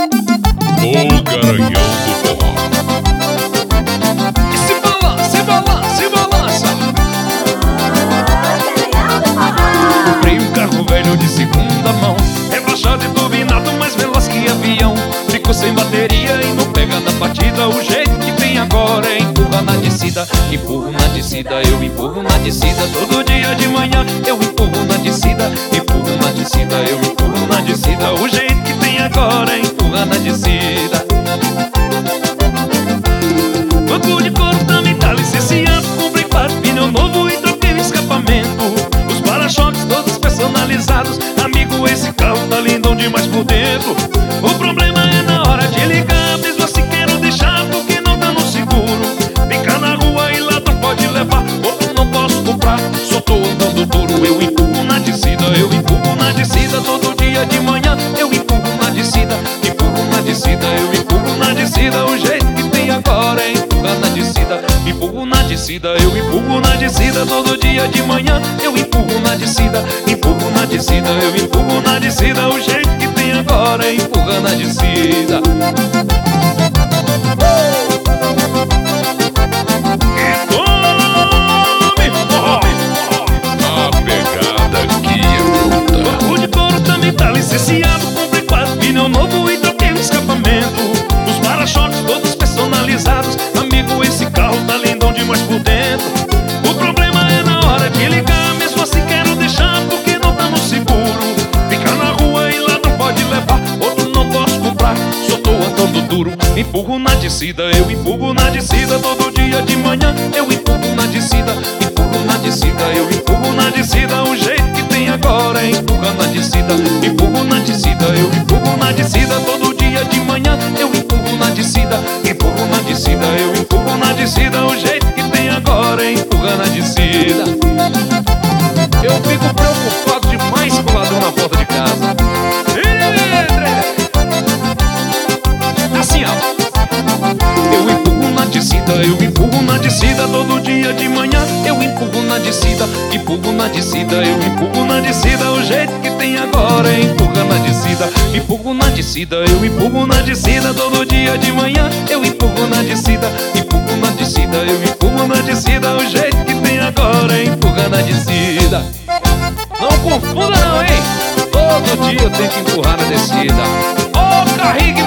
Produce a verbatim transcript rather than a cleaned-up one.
O Garanhão do Forró. E se balança, se balança, se balança. Comprei um carro velho de segunda mão, rebaixado e turbinado, mais veloz que avião. Ficou sem bateria e não pega na batida. O jeito que tem agora é empurrar na descida. Empurro na descida, eu empurro na descida. Todo dia de manhã eu empurro na descida. Empurro na descida, eu empurro na descida. O jeito que tem agora é empurrar na descida. Banco de couro também tá licenciado. Comprei quatro pneu novo e troquei o escapamento. Os para-choques todos personalizados. Amigo, esse carro tá lindão demais por dentro. O problema é na hora de ligar, mesmo assim quero deixar porque não tá no seguro. Ficar na rua e lá não pode levar, outro não posso comprar, só tô andando duro. Eu empurro na descida, eu empurro na descida. Todo dia de manhã eu empurro na descida. Empurro na descida, eu empurro na descida. O jeito que tem agora é empurrar na descida. Empurro na descida, eu empurro na descida. Todo dia de manhã eu empurro na descida. Empurro na descida, eu empurro na descida. O jeito que tem agora é empurrar na descida. E tome forró. A pegada que é bruta. O de couro também tá licenciado. Comprei quatro pneu novo e troquei o escapamento. Os para-choques todos personalizados. Amigo, esse carro tá lindão demais por dentro. O problema é na hora de ligar, mesmo assim quero deixar porque não tá no seguro. Ficar na rua e lá não pode levar, outro não posso comprar, só tô andando duro. Empurro na descida, eu empurro na descida. Todo dia de manhã eu empurro na descida. Empurro na descida, eu empurro na descida. O jeito que tem agora é empurrar na descida. Empurro na descida, eu empurro na descida. Todo dia de manhã eu empurro na descida. Empurro na descida, eu empurro na descida. O jeito que tem agora é empurrar na descida. Eu fico preocupado demais com o ladrão na porta de casa. Assim, ó. Eu empurro na descida, eu empurro na descida. Todo dia de manhã eu empurro na descida. Empurro na descida, eu empurro na descida. O jeito que tem agora é empurrar na descida. Empurro na descida, eu empurro na descida. Todo dia de manhã eu empurro na descida. Empurro na descida, eu empurro na descida. O jeito que tem agora é empurrar na descida. Não confunda não, hein? Todo dia eu tenho que empurrar na descida. Ô, carrinho